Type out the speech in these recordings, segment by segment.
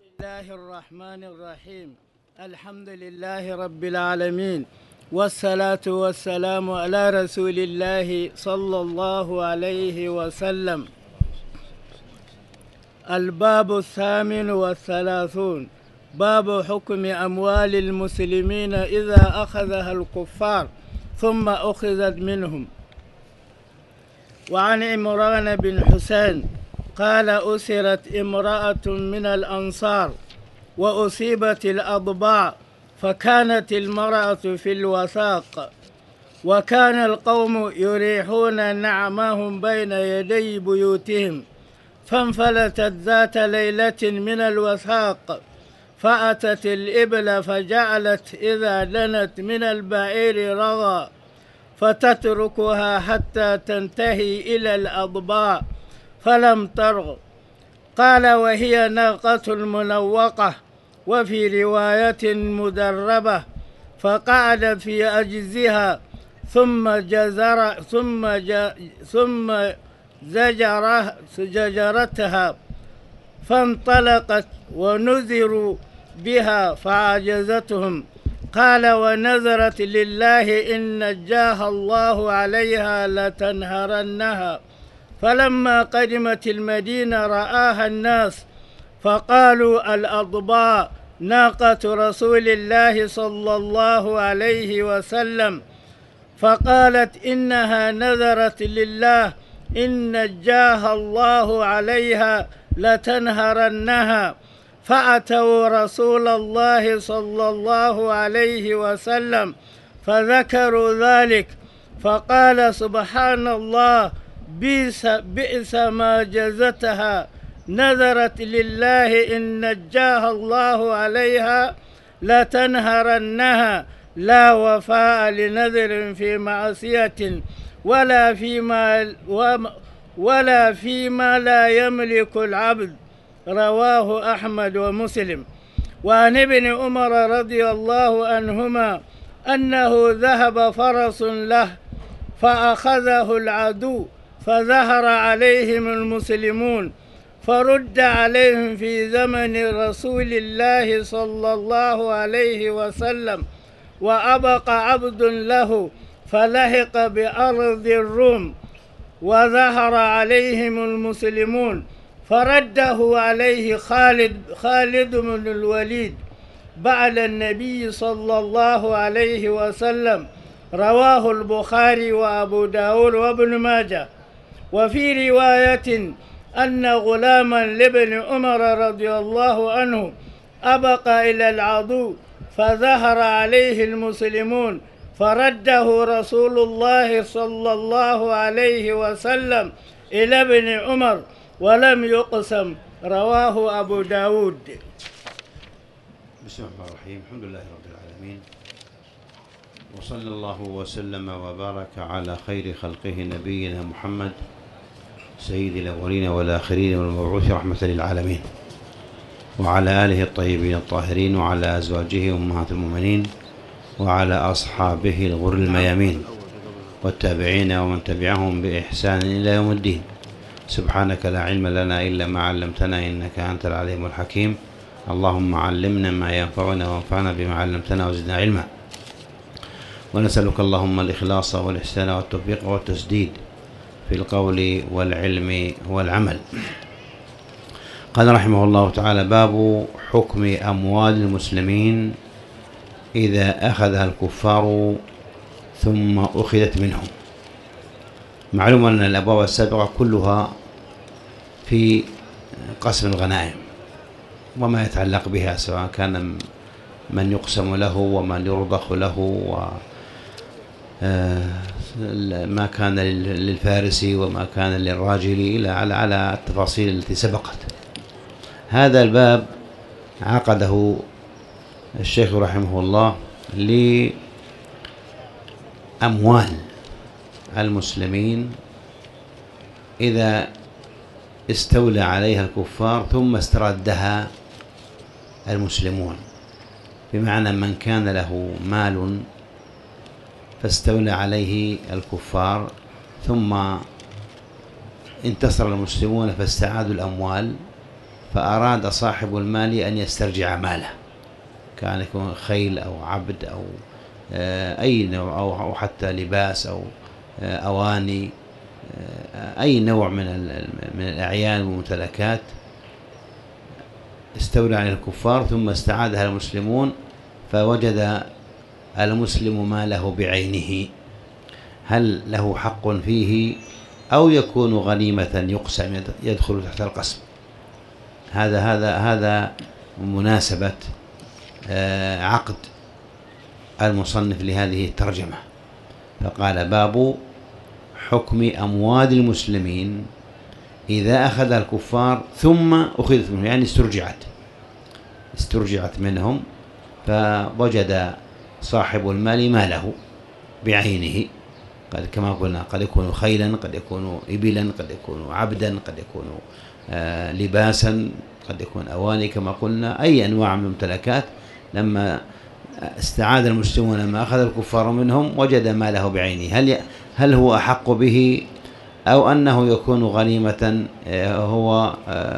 الله الرحمن الرحيم. الحمد لله رب العالمين، والصلاة والسلام على رسول الله صلى الله عليه وسلم. الباب 38، باب حكم أموال المسلمين إذا أخذها الكفار ثم أخذت منهم. وعن عمران بن حسين قال: أسرت امرأة من الأنصار وأصيبت الأضباع، فكانت المرأة في الوثاق، وكان القوم يريحون نعمهم بين يدي بيوتهم، فانفلتت ذات ليلة من الوثاق فأتت الإبل، فجعلت إذا دنت من البعير رغى فتتركها حتى تنتهي إلى الأضباع فلم ترغ. قال: وهي ناقة منوقة، وفي رواية مدربة، فقعد في أجزها ثم زجرتها فانطلقت، ونذروا بها فعجزتهم. قال: ونذرت لله إن نجاها الله عليها لتنهرنها. فلما قدمت المدينة رآها الناس فقالوا: الأضباع ناقة رسول الله صلى الله عليه وسلم. فقالت: إنها نذرت لله إن نجاها الله عليها لتنهرنها. فأتوا رسول الله صلى الله عليه وسلم فذكروا ذلك، فقال: سبحان الله، بئس ما جزتها، نذرت لله إن نجاها الله عليها لتنهرنها. لا وفاء لنذر في معصية ولا فيما لا يملك العبد. رواه أحمد ومسلم. وعن ابن عمر رضي الله عنهما أنه ذهب فرس له فأخذه العدو، فظهر عليهم المسلمون، فرد عليهم في زمن رسول الله صلى الله عليه وسلم، وأبقى عبد له فلحق بأرض الروم، وظهر عليهم المسلمون، فرده عليه خالد بن الوليد بعد النبي صلى الله عليه وسلم. رواه البخاري وأبو داود وابن ماجه. وفي رواية أن غلاما لابن عمر رضي الله عنه أبقى إلى العدو، فظهر عليه المسلمون، فرده رسول الله صلى الله عليه وسلم إلى ابن عمر ولم يقسم. رواه أبو داود. بسم الله الرحمن الرحيم. الحمد لله رب العالمين، وصلى الله وسلم وبارك على خير خلقه نبينا محمد سيد الأولين والآخرين والمبعوث رحمة للعالمين، وعلى آله الطيبين الطاهرين، وعلى أزواجه أمهات المؤمنين، وعلى أصحابه الغر الميامين، والتابعين ومن تبعهم بإحسان إلى يوم الدين. سبحانك لا علم لنا إلا ما علمتنا إنك أنت العليم الحكيم. اللهم علمنا ما ينفعنا وانفعنا بما علمتنا وزدنا علما. ونسألك اللهم الإخلاص والإحسان والتوفيق والتسديد في القول والعلم والعمل. قال رحمه الله تعالى: باب حكم أموال المسلمين إذا أخذها الكفار ثم أخذت منهم. معلوم أن الأبواب السابقة كلها في قسم الغنائم وما يتعلق بها، سواء كان من يقسم له ومن يرضخ له، وما كان للفارس وما كان للراجل، إلى على التفاصيل التي سبقت. هذا الباب عقده الشيخ رحمه الله لأموال المسلمين إذا استولى عليها الكفار ثم استردها المسلمون، بمعنى من كان له مال فاستولى عليه الكفار ثم انتصر المسلمون فاستعادوا الأموال، فأراد صاحب المال أن يسترجع ماله، كان يكون خيل أو عبد أو أي نوع، أو حتى لباس أو أواني، أي نوع من الأعيان والممتلكات استولى على الكفار ثم استعادها المسلمون، فوجد المسلم ماله بعينه، هل له حق فيه أو يكون غنيمة يقسم يدخل تحت القسم؟ هذا مناسبة عقد المصنف لهذه الترجمة، فقال: باب حكم أموال المسلمين إذا أخذها الكفار ثم أخذت منهم، يعني استرجعت منهم، فوجد صاحب المال ماله بعينه، كما قلنا قد يكون خيلا، قد يكون إبلا، قد يكون عبدا، قد يكون لباسا، قد يكون أواني، كما قلنا أي أنواع من الممتلكات. لما استعاد المسلمون لما أخذ الكفار منهم وجد ماله بعينه، هل هو أحق به أو أنه يكون غنيمة هو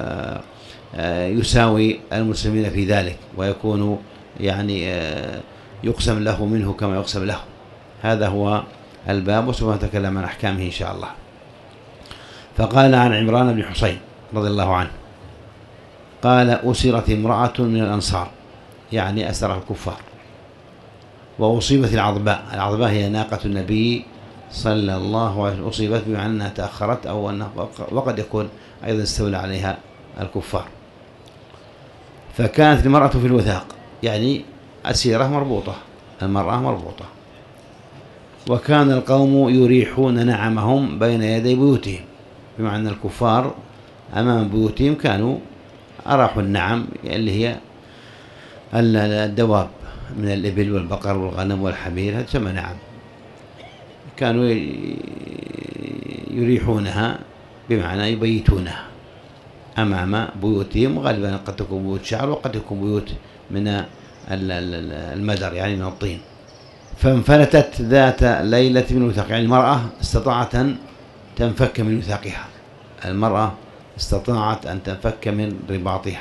يساوي المسلمين في ذلك، ويكون يعني يقسم له منه كما يقسم له؟ هذا هو الباب، وسوف نتكلم عن أحكامه إن شاء الله. فقال عن عمران بن حسين رضي الله عنه قال: أسرت امرأة من الأنصار، يعني أسر الكفار، وأصيبت العضباء هي ناقة النبي صلى الله عليه وسلم، أصيبت بمعنى أنها تأخرت، أو أنها وقد يكون أيضا استولى عليها الكفار. فكانت المرأة في الوثاق، يعني أسيرة مربوطة، المرأة مربوطة، وكان القوم يريحون نعمهم بين يدي بيوتهم، بمعنى الكفار أمام بيوتهم كانوا أراحوا النعم اللي هي الدواب من الإبل والبقر والغنم والحمير، هذا تسمى نعم، كانوا يريحونها بمعنى يبيتونها أمام بيوتهم، غالبا قد تكون بيوت شعر وقد تكون بيوت من المدر، يعني من الطين. فانفلتت ذات ليلة من وثاق، يعني المرأة استطاعت أن تنفك من وثاقها، المرأة استطاعت أن تنفك من رباطها،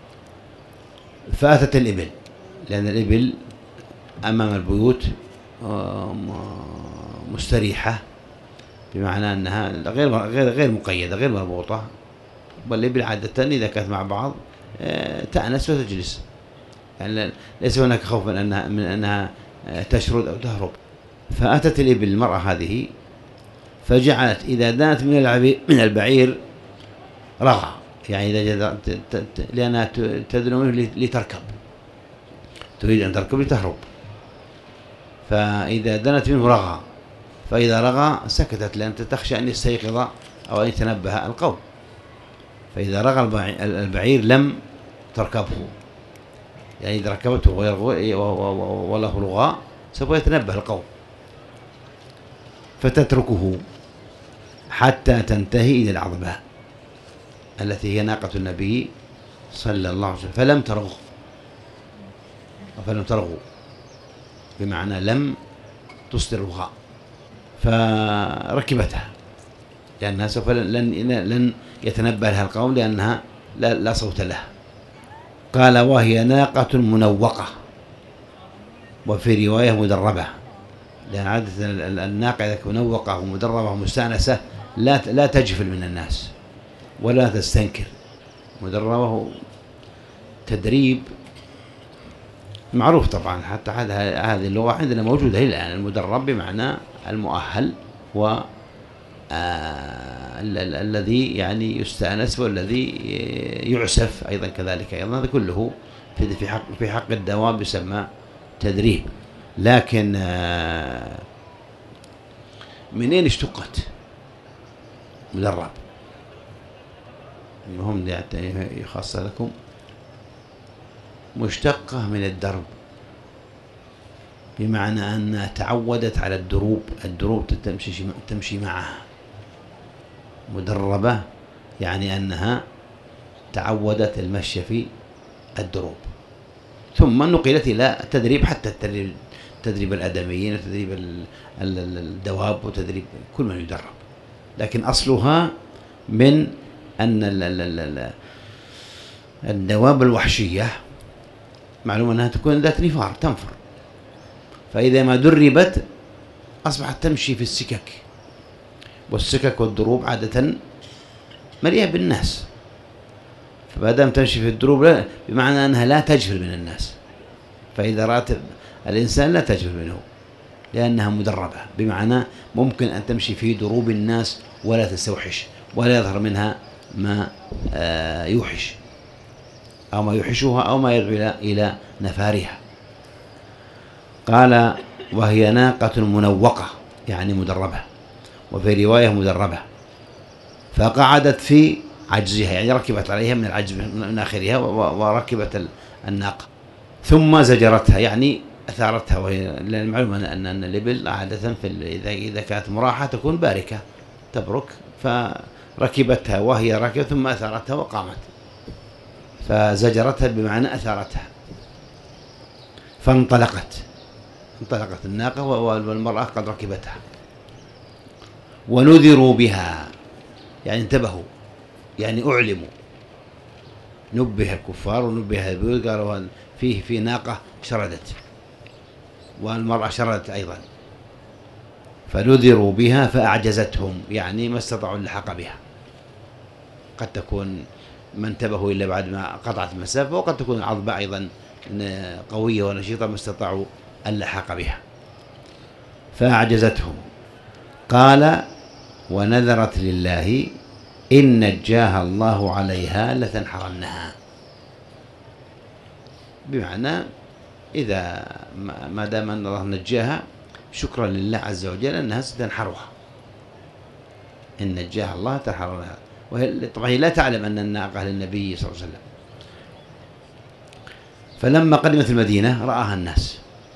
فأتت الإبل، لأن الإبل أمام البيوت مستريحة، بمعنى أنها غير مقيدة، غير مربوطة، والإبل عادة إذا كانت مع بعض تأنس وتجلس، يعني ليس هناك خوف من أنها تشرد أو تهرب. فأتت الإبل المرأة هذه، فجعلت إذا دانت من البعير رغى، يعني إذا لأنها تدنو منه لتركب، تريد أن تركب لتهرب، فإذا دنت منه رغى، فإذا رغى سكتت، لأن تخشى أن يستيقظ أو أن يتنبه القوم، فإذا رغى البعير لم تركبه، يعني إذا ركبته وله رغاء سوف يتنبه القوم، فتتركه حتى تنتهي إلى العضباء التي هي ناقة النبي صلى الله عليه وسلم، فلم ترغوا بمعنى لم تصدر رغاء، فركبتها، لأنها سوف لن يتنبه لها القوم، لأنها لا صوت لها. قال: وهي ناقة منوقة، وفي رواية مدربة، لأن عادة الناقة إذا منوقة ومدربة ومستأنسة لا تجفل من الناس ولا تستنكر. مدربة تدريب معروف طبعا، حتى هذه اللغة عندنا موجودة الآن، المدرب بمعنى المؤهل الذي يعني يستأنس، والذي يعسف أيضا كذلك، أيضا هذا كله في حق الدواب يسمى تدريب. لكن منين اشتقت مدرب؟ المهم خاصة لكم، مشتقة من الدرب، بمعنى أنها تعودت على الدروب تمشي معها. مدربة يعني أنها تعودت المشي في الدروب، ثم نقلت إلى التدريب، حتى تدريب الآدميين وتدريب الدواب وتدريب كل من يدرب، لكن أصلها من أن الدواب الوحشية معلوم أنها تكون ذات نفار تنفر، فإذا ما دربت أصبحت تمشي في السكك، والسكك والدروب عادة مليئة بالناس، فبدأ تمشي في الدروب بمعنى أنها لا تجفل من الناس، فإذا رأت الإنسان لا تجفل منه لأنها مدربة، بمعنى ممكن أن تمشي في دروب الناس ولا تستوحش ولا يظهر منها ما يوحش أو ما يوحشها أو ما يدعو إلى نفارها. قال وهي ناقة منوقة يعني مدربة، وفي رواية مدربة، فقعدت في عجزها يعني ركبت عليها من العجز من آخرها وركبت الناقة، ثم زجرتها يعني أثارتها، وهي المعلومة أن الإبل عادة إذا كانت مراحة تكون باركة تبرك، فركبتها وهي راكبة ثم أثارتها وقامت، فزجرتها بمعنى أثارتها، فانطلقت الناقة والمرأة قد ركبتها. ونذروا بها يعني انتبهوا يعني أعلموا، نبه الكفار ونبه البيوت، قالوا في ناقة شردت والمرأة شردت أيضا، فنذروا بها فأعجزتهم يعني ما استطاعوا اللحاق بها، قد تكون ما انتبهوا إلا بعد ما قطعت المسافة، وقد تكون العظبة أيضا قوية ونشيطة ما استطاعوا اللحاق بها فأعجزتهم. قال ونذرت لله إن نجاها الله عليها لتنحرنها، بمعنى إذا ما دام أن الله نجاها شكرا لله عز وجل أنها ستنحرها، إن نجاها الله تنحرنها، وهي طبعا هي لا تعلم أن الناقة للنبي صلى الله عليه وسلم. فلما قدمت المدينة رآها الناس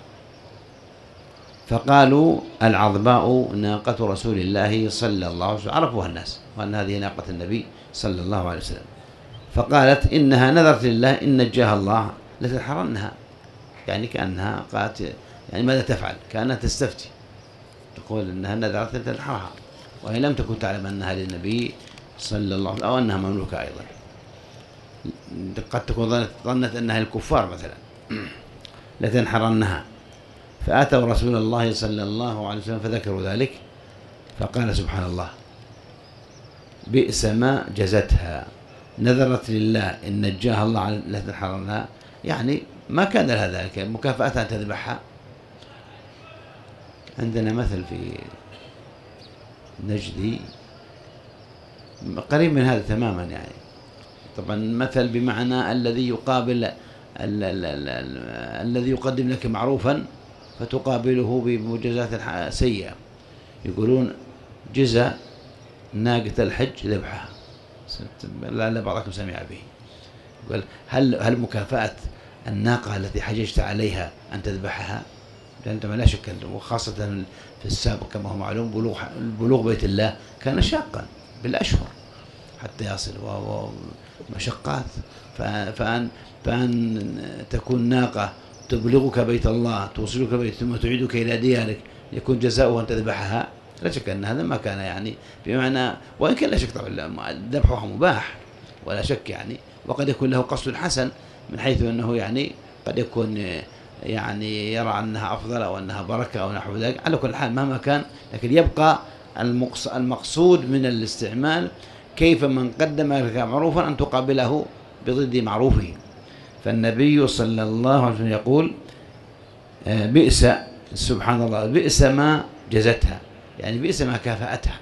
فقالوا العظباء ناقة رسول الله صلى الله عليه وسلم، عرفوها الناس وأن هذه ناقة النبي صلى الله عليه وسلم، فقالت إنها نذرت لله إن نجاها الله لتنحرنها، يعني كأنها قالت يعني ماذا تفعل، كأنها تستفتي تقول إنها نذرت لتنحرها، وهي لم تكن تعلم أنها للنبي صلى الله عليه وسلم أو أنها مملوكة أيضا، قد تكون ظنت أنها الكفار مثلا لتنحرنها. فأتوا رسول الله صلى الله عليه وسلم فذكروا ذلك، فقال سبحان الله بئس ما جزتها، نذرت لله إن نجاها الله لتنحرنها، يعني ما كان لها ذلك مكافأة أن تذبحها. عندنا مثل في نجدي قريب من هذا تماما، يعني طبعا مثل بمعنى الذي يقابل الذي يقدم لك معروفا فتقابله بمجازات سيئة، يقولون جزى ناقة الحج ذبحها، لعل بعضكم سمع به، يقول هل مكافأة الناقة التي حججت عليها أن تذبحها؟ لأن لا شك، وخاصة في السابق كما هو معلوم بلوغ بيت الله كان شاقا بالأشهر حتى يصل ومشقات، فأن تكون ناقة تبلغك بيت الله توصلك بيت ثم تعيدك إلى ديارك يكون جزاؤها أن تذبحها، لا شك أن هذا ما كان يعني بمعنى، وإن كان لا شك طبعا ذبحها مباح ولا شك يعني، وقد يكون له قصد حسن من حيث أنه يعني قد يكون يعني يرى أنها أفضل أو أنها بركة أو نحو ذلك، على كل حال مهما كان، لكن يبقى المقصود من الاستعمال كيف من قدم لك معروفا أن تقابله بضد معروفه. فالنبي صلى الله عليه وسلم يقول بئس، سبحان الله، بئس ما جزتها يعني بئس ما كافأتها،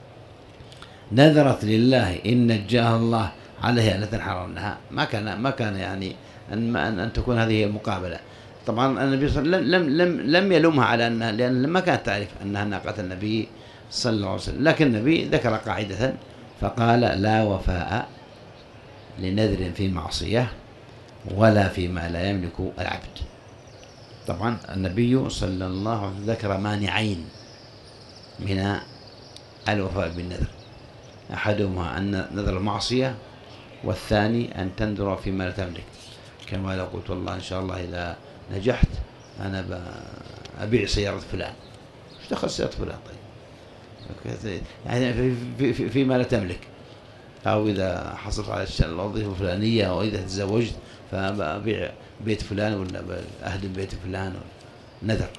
نذرت لله إن نجاها الله عليها لتنحرنها، ما كان يعني أن تكون هذه المقابلة. طبعا النبي صلى الله عليه وسلم لم يلومها على أنها، لأن ما كانت تعرف أنها ناقة النبي صلى الله عليه وسلم، لكن النبي ذكر قاعدة فقال لا وفاء لنذر في معصية ولا فيما لا يملك العبد. طبعا النبي صلى الله عليه وسلم ذكر مانعين من الوفاء بالنذر، أحدهما أن نذر المعصية، والثاني أن تنذر فيما لا تملك، كما لو قلت والله إن شاء الله إذا نجحت أنا أبيع سيارة فلان، ايش دخل سيارة فلان؟ طيب يعني فيما لا تملك، أو إذا حصلت على الوظيفة الفلانية، أو إذا تزوجت فأبيع بيت فلان ولا أهدم بيت فلان، نذر.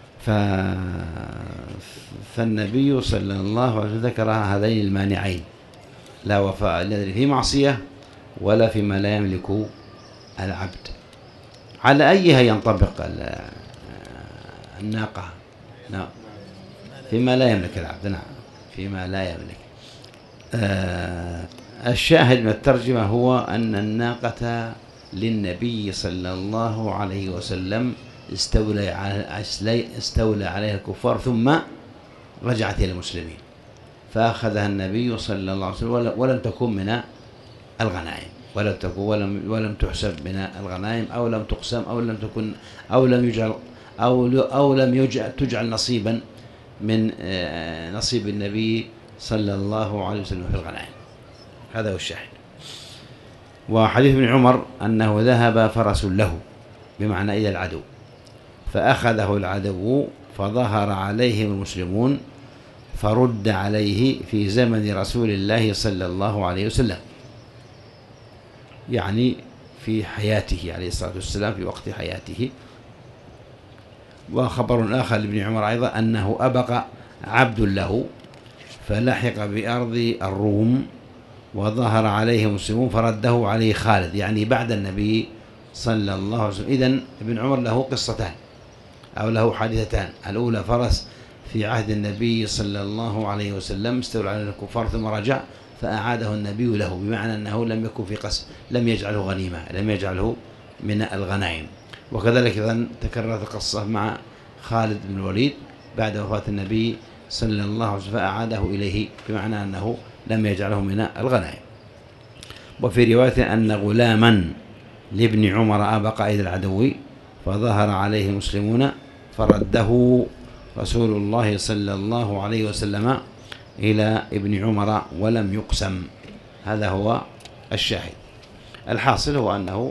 فالنبي صلى الله عليه وسلم ذكر هذين المانعين: لا وفاء النذر في معصية ولا فيما لا يملك العبد. على أيها ينطبق الناقة؟ نعم، فيما لا يملك العبد. نعم، فيما لا يملك. الشاهد من الترجمة هو أن الناقة للنبي صلى الله عليه وسلم استولى عليها الكفار ثم رجعت إلى المسلمين، فأخذها النبي صلى الله عليه وسلم، ولم تكن من الغنائم، ولم تحسب من الغنائم، أو لم تقسم، أو لم تجعل نصيبا من نصيب النبي صلى الله عليه وسلم في الغنائم. هذا هو الشاهد. وحديث ابن عمر أنه ذهب فرس له، بمعنى إلى العدو، فأخذه العدو فظهر عليهم المسلمون، فرد عليه في زمن رسول الله صلى الله عليه وسلم، يعني في حياته عليه الصلاة والسلام، في وقت حياته. وخبر آخر لابن عمر أيضا أنه أبق عبد له فلحق بأرض الروم، وظهر عليه المسلمون فرده عليه خالد، يعني بعد النبي صلى الله عليه وسلم. إذن ابن عمر له قصتان أو له حادثتان: الأولى فرس في عهد النبي صلى الله عليه وسلم استولى على الكفار ثم رجع فأعاده النبي له، بمعنى أنه لم يكن في قسم، لم يجعله غنيمة، لم يجعله من الغنائم. وكذلك أيضا تكررت القصة مع خالد بن الوليد بعد وفاة النبي صلى الله عليه وسلم فأعاده إليه، بمعنى أنه لم يجعله من الغنائم. وفي رواية أن غلاما لابن عمر أبق إلى العدو فظهر عليه المسلمون فرده رسول الله صلى الله عليه وسلم إلى ابن عمر ولم يقسم. هذا هو الشاهد. الحاصل هو أنه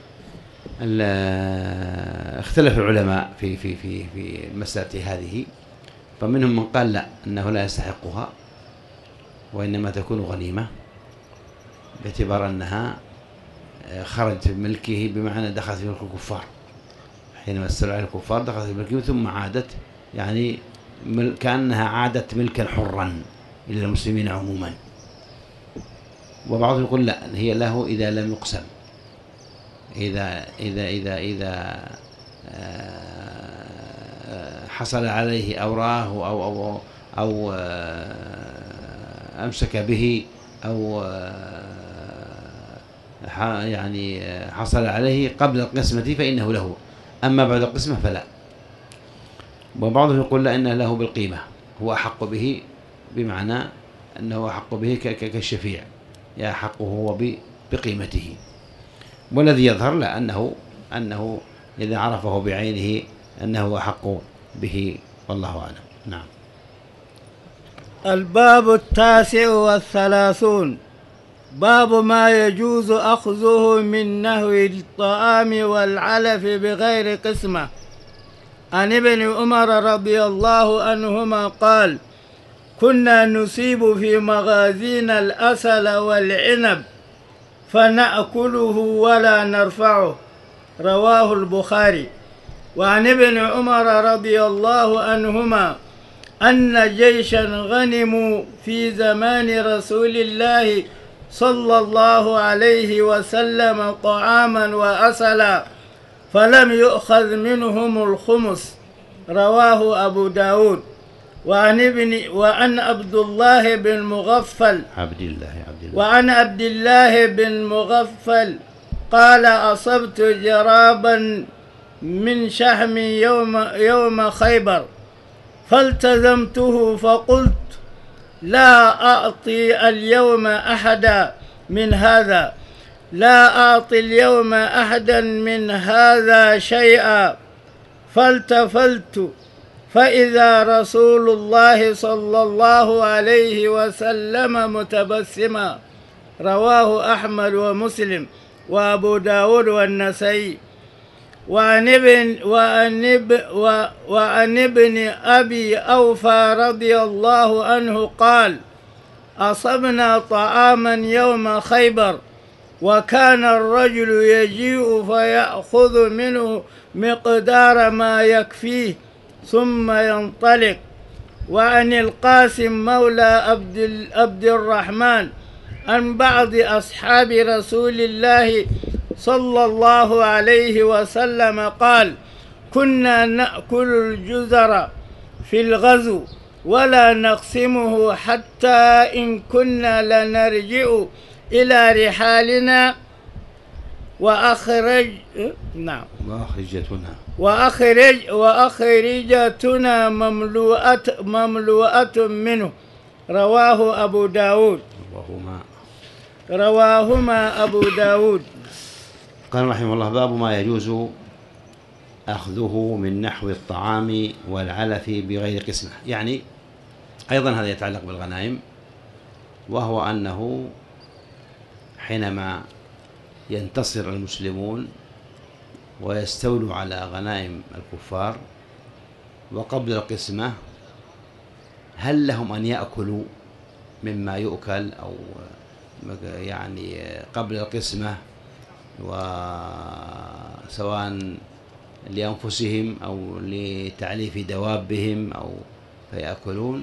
اختلف العلماء في المسألة هذه، فمنهم من قال لا، أنه لا يستحقها وإنما تكون غنيمة، باعتبار أنها خرجت من ملكه، بمعنى دخلت في ملك الكفار، حينما استولى على الكفار دخلت في ملكه ثم عادت، يعني كأنها عادت ملكا حرا إلى المسلمين عموما. وبعضهم يقول لا، هي له إذا لم يقسم، إذا حصل عليه أو راه أو أمسك به، أو يعني حصل عليه قبل القسمة فإنه له، أما بعد القسمة فلا. وبعضهم يقول لا، إنه له بالقيمة، هو أحق به، بمعنى أنه أحق به كالشفيع، يحقه هو بقيمته. والذي يظهر لا، أنه إذا عرفه بعينه أنه أحق به، والله أعلم. نعم. الباب 39 باب ما يجوز أخذه من نهو الطعام والعلف بغير قسمة. عن ابن عمر رضي الله عنهما قال: كنا نصيب في مغازينا الأسل والعنب فنأكله ولا نرفعه. رواه البخاري. وعن ابن عمر رضي الله عنهما أن جيشا غنموا في زمان رسول الله صلى الله عليه وسلم طعاما وأسلا فلم يؤخذ منهم الخمس. رواه أبو داود. وعن عبد الله بن مغفل وعن عبد الله بن مغفل قال: أصبت جرابا من شحم يوم خيبر فالتزمته فقلت: لا أعطي اليوم أحدا من هذا شيئا. فالتفلت فإذا رسول الله صلى الله عليه وسلم متبسما. رواه أحمد ومسلم وأبو داود والنسائي. وعن ابن أبي أوفى رضي الله عنه قال: أصبنا طعاما يوم خيبر، وكان الرجل يجيء فيأخذ منه مقدار ما يكفيه ثم ينطلق. وعن القاسم مولى عبد الرحمن عن بعض أصحاب رسول الله صلى الله عليه وسلم قال: كنا نأكل الجزر في الغزو ولا نقسمه حتى إن كنا لنرجع إلى رحالنا وأخرجتنا مملوءة منه. رواهما أبو داود. قال رحمه الله: باب ما يجوز أخذه من نحو الطعام والعلف بغير قسمة. يعني أيضا هذا يتعلق بالغنائم، وهو أنه حينما ينتصر المسلمون ويستولوا على غنائم الكفار وقبل القسمة، هل لهم أن يأكلوا مما يؤكل أو يعني قبل القسمة، وسواء لأنفسهم أو لتعليف دوابهم أو فيأكلون؟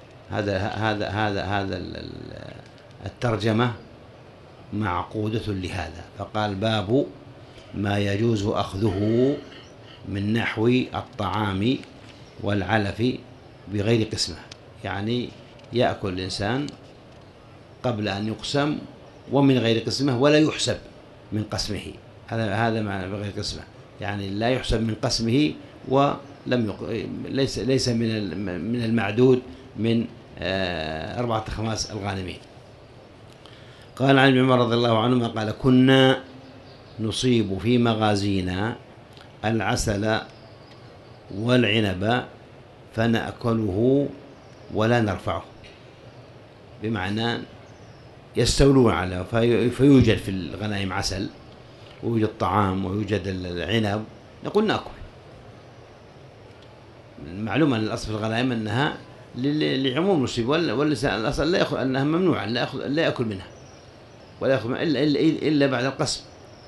هذا الترجمة معقودة لهذا. فقال: باب ما يجوز أخذه من نحو الطعام والعلف بغير قسمة، يعني يأكل الإنسان قبل أن يقسم ومن غير قسمة، ولا يحسب من قسمه. هذا معنى بغير قسمة، يعني لا يحسب من قسمه ولم ليس من المعدود من 4/5 الغانمين. قال عن ابن عمر رضي الله عنهما قال: كنا نصيب في مغازينا العسل والعنب فنأكله ولا نرفعه. بمعنى يستولون على، فيوجد في الغنائم عسل ويوجد طعام ويوجد العنب، نقول نأكل. معلومة أن الأصل في الغنائم أنها لعموم المصيب، والأصل لا يأخذ، أنها ممنوعة، لا يأكل منها ولا يأخذ إلا بعد القسم.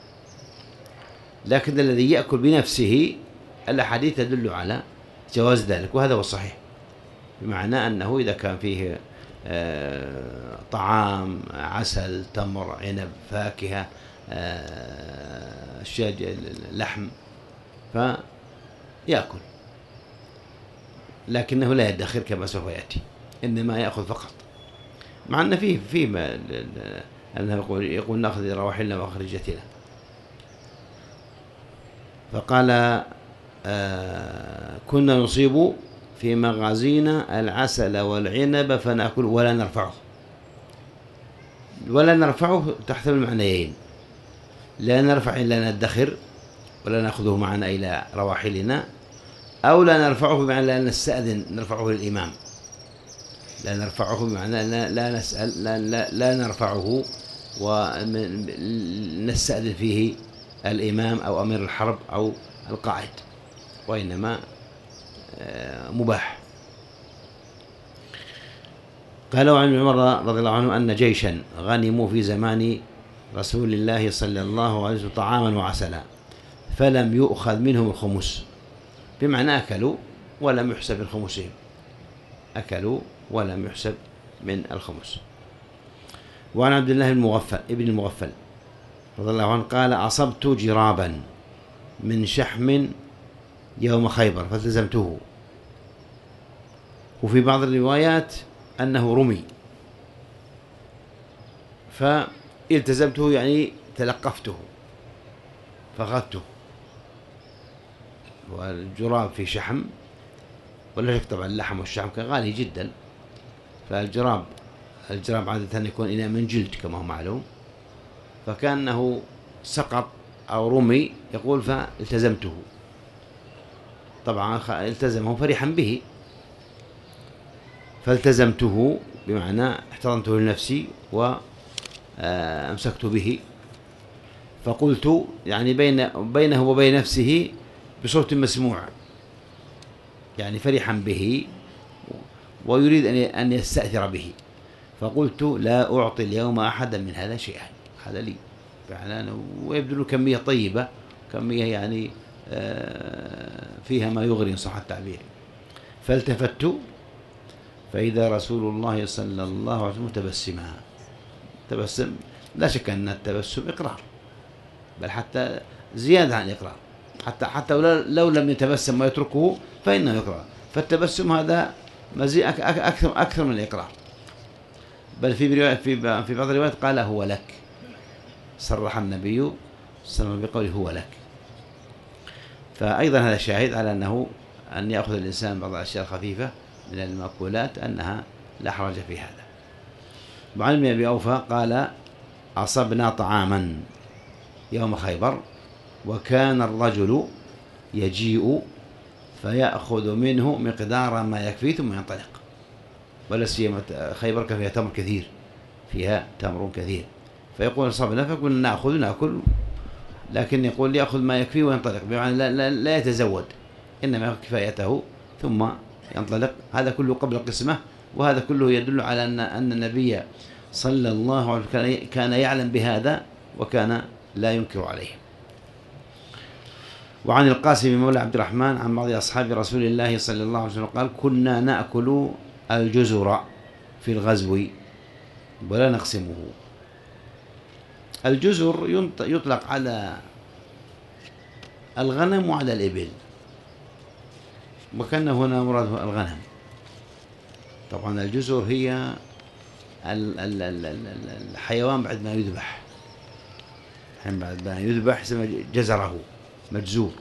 لكن الذي يأكل بنفسه الأحاديث تدل على جواز ذلك، وهذا هو الصحيح. بمعنى أنه إذا كان فيه طعام، عسل، تمر، عنب، فاكهة، لحم، فيأكل، لكنه لا يدخر كما سوف يأتي، إنما يأخذ فقط. مع أن فيه أنه يقول نأخذ رواحلنا وأخرجتنا. فقال: كنا نصيب في مغازينا العسل والعنب فنأكل ولا نرفعه. ولا نرفعه تحتمل معنيين: لا نرفع إلا ندخر ولا نأخذه معنا إلى رواحلنا، أو لا نرفعه بمعنى لا نستأذن نرفعه للإمام. لا نرفعه بمعنى لا نسأل، لا نرفعه ونستأذن فيه الإمام أو أمير الحرب أو القائد، وإنما مباح. قالوا عن عمر رضي الله عنه أن جيشا غنموا في زمان رسول الله صلى الله عليه وسلم طعاما وعسلا فلم يؤخذ منهم الخمس، بمعنى أكلوا ولم يحسب من خمسهم، أكلوا ولم يحسب من الخمس. وعن عبد الله ابن المغفل رضي الله عنه قال: أصبت جرابا من شحم يوم خيبر فالتزمته. وفي بعض الروايات أنه رمي، فالتزمته يعني تلقفته فأخذته. والجراب في شحم، ولا شك طبعا اللحم والشحم كان غالي جدا، فالجراب عادة يكون إناء من جلد كما هو معلوم، فكأنه سقط أو رمي، يقول فالتزمته. طبعا التزمه فرحا به، فالتزمته بمعنى احتضنته لنفسي وأمسكت به. فقلت يعني بينه وبين نفسه بصوت مسموع، يعني فرحا به ويريد أن يستأثر به. فقلت لا أعطي اليوم أحدا من هذا شيئا، هذا لي فعلا، ويبدو له كمية طيبة، كمية يعني فيها ما يغري إن صح التعبير. فالتفت فإذا رسول الله صلى الله عليه وسلم متبسما. تبسم لا شك أن التبسم إقرار، بل حتى زيادة عن الإقرار، حتى لو لم يتبسم ويتركه فإنه إقرار. فالتبسم هذا مزيد أكثر من الإقرار. بل في بعض الروايات قال هو لك، صرح النبي صلى الله عليه وسلم بقوله هو لك. فأيضا هذا شاهد على أنه أن يأخذ الإنسان بعض الأشياء الخفيفة من المأكولات أنها لا حرج في هذا. وعن ابن أبي أوفى قال أصبنا طعاما يوم خيبر وكان الرجل يجيء فيأخذ منه مقدار ما يكفي ثم ينطلق. ولا سيما خيبر كان فيها تمر كثير، فيها تمر كثير، فيقول أصبنا فيقول نأكل، لكن يقول يأخذ ما يكفي وينطلق، بمعنى لا يتزود، إنما يأخذ كفايته ثم ينطلق. هذا كله قبل القسمة، وهذا كله يدل على أن النبي صلى الله عليه وسلم كان يعلم بهذا وكان لا ينكر عليه. وعن القاسم مولى عبد الرحمن عن بعض أصحاب رسول الله صلى الله عليه وسلم قال كنا نأكل الجزر في الغزو ولا نقسمه. الجزر يطلق على الغنم وعلى الإبل، وكان هنا مراد الغنم. طبعا الجزر هي الحيوان بعد ما يذبح، بعد ما يذبح يسمى جزره، مجزور.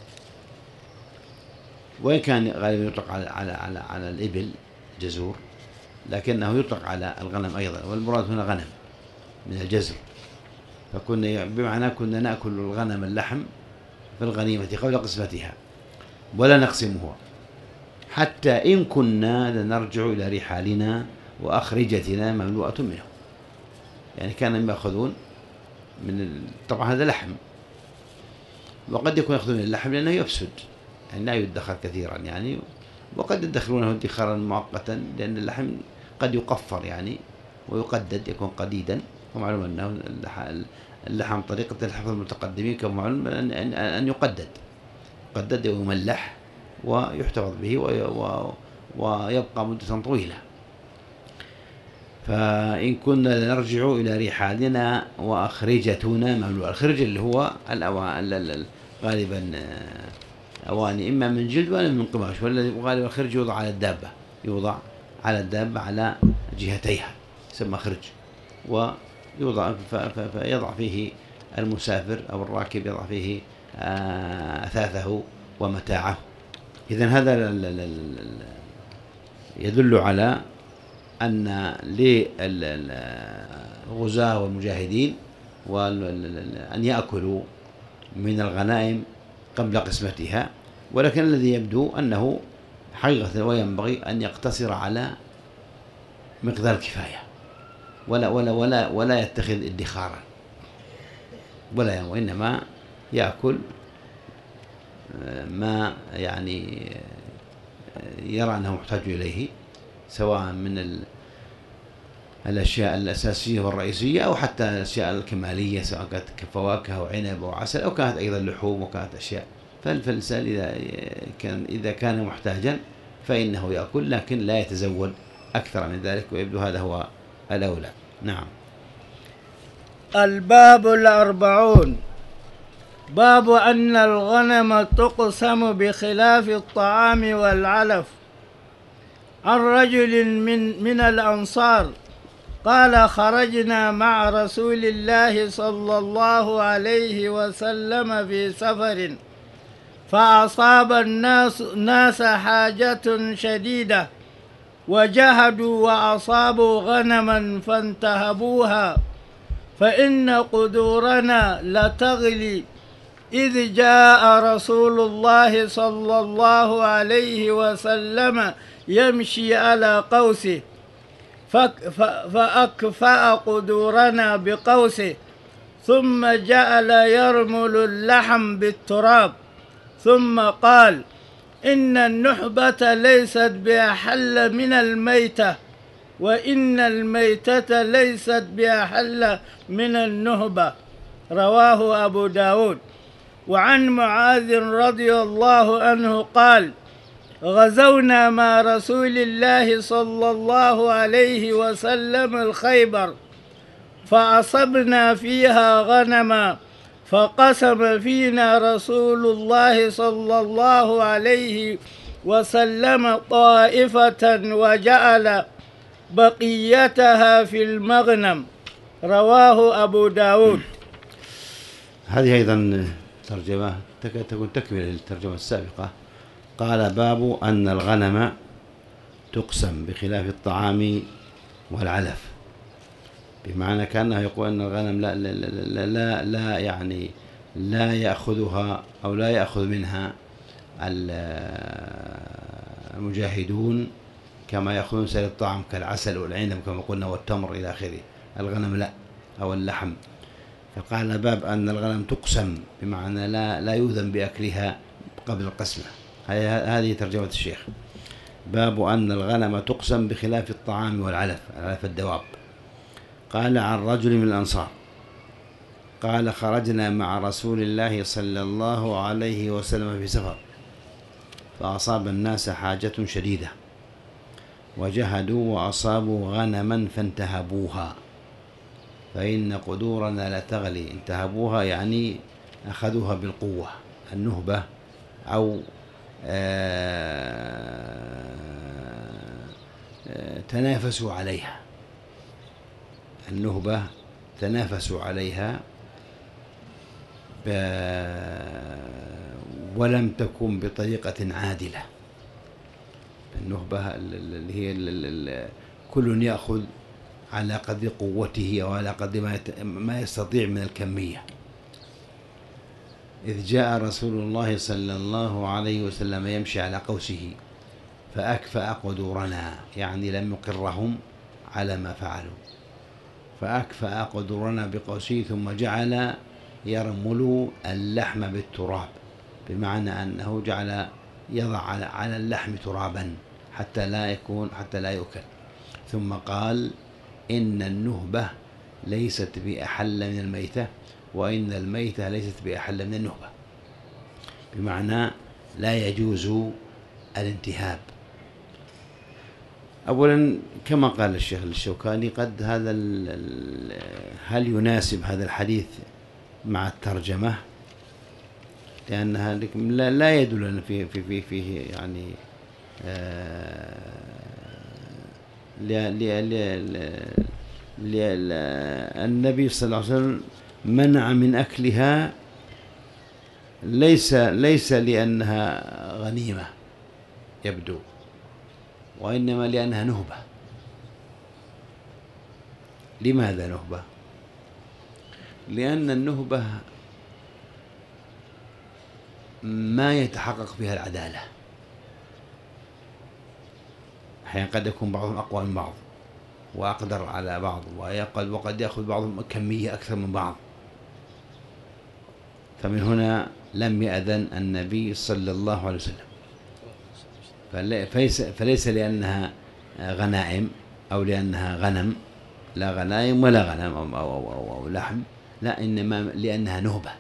وإن كان غالبا يطلق على الإبل جزور، لكنه يطلق على الغنم أيضا، والمراد هنا غنم من الجزر. فكنا بمعنى كنا نأكل الغنم اللحم في الغنيمة قبل قسمتها ولا نقسمه، حتى إن كنا لنرجع إلى رحالنا وأخرجتنا مملوءة منه. يعني كانوا يأخذون طبعا هذا لحم، وقد يكون يأخذون اللحم لأنه يفسد، يعني لا يدخر كثيرا يعني، وقد يدخرونه ادخارا مؤقتا، لأن اللحم قد يقفر يعني ويقدد، يكون قديدا. ومعلوم أنه اللحم طريقة الحفظ المتقدمين كما معلوم أن يقدد ويملح ويحتفظ به ويبقى مدة طويلة. فإن كنا لنرجع إلى رحالنا وأخرجتنا مملوءة. الخرج اللي هو غالبا أواني إما من جلد ولا من قماش، والذي غالبا الخرج يوضع على الدابة على جهتيها، يسمى خرج، ويوضع فيضع فيه المسافر أو الراكب، يضع فيه أثاثه ومتاعه. إذن هذا يدل على أن للغزاة والمجاهدين أن يأكلوا من الغنائم قبل قسمتها، ولكن الذي يبدو أنه حقيقة وينبغي أن يقتصر على مقدار الكفاية، ولا يتخذ ادخارا، وإنما يأكل ما يعني يرى أنه محتاج إليه، سواء من الأشياء الأساسية والرئيسية أو حتى الأشياء الكمالية، سواء كانت كفواكه أو عنب أو عسل، أو كانت أيضا لحوم وكانت أشياء. فالإنسان إذا كان محتاجا فإنه يأكل، لكن لا يتزود أكثر من ذلك، ويبدو هذا هو الأولى. نعم. الباب 40. باب أن الغنم تقسم بخلاف الطعام والعلف. عن رجل من الأنصار قال جاء مع رسول الله صلى الله عليه وسلم في سفر، فأصاب الناس حاجة شديدة، وجهدوا وأصابوا غنما فانتهبوها، فإن قدورنا لتغلي، إذ جاء رسول الله صلى الله عليه وسلم يمشي على قوسه، فأكفأ قدورنا بقوسه، ثم جعل يرمل اللحم بالتراب، ثم قال: إن النحبة ليست بأحل من الميتة، وإن الميتة ليست بأحل من النهبة. رواه أبو داود. وعن معاذ رضي الله عنه قال: غزونا مع رسول الله صلى الله عليه وسلم الخيبر، فأصبنا فيها غنما، فقسم فينا رسول الله صلى الله عليه وسلم طائفة وجعل بقيتها في المغنم. رواه أبو داود. هذه أيضا ترجمة تكون تكملة للترجمة السابقة. قال: باب أن الغنم تقسم بخلاف الطعام والعلف، بمعنى كأنه يقول أن الغنم لا يعني لا يأخذها أو لا يأخذ منها المجاهدون كما يأخذون سائر الطعام كالعسل والعنب كما قلنا والتمر إلى آخره. الغنم لا، أو اللحم. فقال: باب أن الغنم تقسم، بمعنى لا يؤذن بأكلها قبل القسمة. هذه ترجمة الشيخ. باب أن الغنم تقسم بخلاف الطعام والعلف، علف الدواب. قال: عن رجل من الأنصار قال: خرجنا مع رسول الله صلى الله عليه وسلم في سفر، فأصاب الناس حاجة شديدة، وجهدوا وأصابوا غنما فانتهبوها، فإن قدورنا لتغلي. انتهبوها يعني أخذوها بالقوة، النهبة، أو تنافسوا عليها. النهبة تنافسوا عليها ولم تكن بطريقة عادلة. النهبة اللي هي كل يأخذ على قدر قوته أو على قدر ما يستطيع من الكمية. إذ جاء رسول الله صلى الله عليه وسلم يمشي على قوسه فأكفأ قدورنا، يعني لم يقرهم على ما فعلوا، فأكفأ قدورنا بقوسه، ثم جعل يرمل اللحم بالتراب، بمعنى أنه جعل يضع على اللحم ترابا حتى لا يؤكل. ثم قال: إن النهبة ليست بأحل من الميتة، وإن الميتة ليست بأحل من النهبة، بمعنى لا يجوز الانتهاب. أولا كما قال الشيخ الشوكاني، قد هل يناسب هذا الحديث مع الترجمة؟ لأنها لا يدل فيه يعني النبي صلى الله عليه وسلم منع من أكلها، ليس لأنها غنيمة يبدو، وإنما لأنها نهبة. لماذا نهبة؟ لأن النهبة ما يتحقق فيها العدالة. أحيانا قد يكون بعضهم أقوى من بعض وأقدر على بعض، وقد يأخذ بعضهم كمية أكثر من بعض. فمن هنا لم يأذن النبي صلى الله عليه وسلم. فليس لأنها غنائم أو لأنها غنم، لا غنائم ولا غنم أو لحم، لا، إنما لأنها نهبة.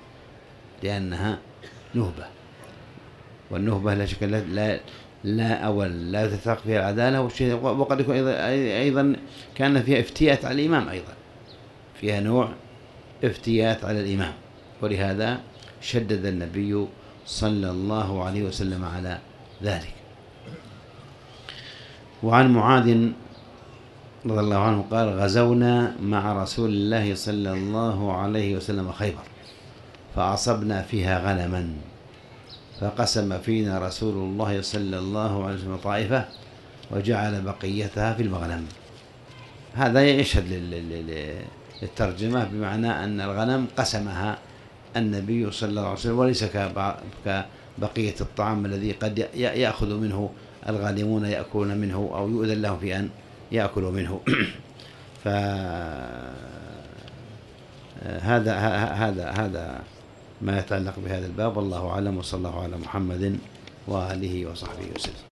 والنهبة لا شك لا تتحقق فيها العدالة، وقد يكون أيضا كان فيها افتيات على الإمام، أيضا فيها نوع افتيات على الإمام، ولهذا شدد النبي صلى الله عليه وسلم على ذلك. وعن معاذ رضي الله عنه قال: غزونا مع رسول الله صلى الله عليه وسلم خيبر، فأصبنا فيها غنما، فقسم فينا رسول الله صلى الله عليه وسلم طائفة وجعل بقيتها في المغنم. هذا يشهد للترجمة، بمعنى أن الغنم قسمها النبي صلى الله عليه وسلم، وليس كبقية الطعام الذي قد يأخذ منه الغانمون، يأكلون منه أو يؤذن لهم في أن يأكلوا منه. هذا ما يتعلق بهذا الباب. والله أعلم، وصلى الله على محمد وآله وصحبه وسلم.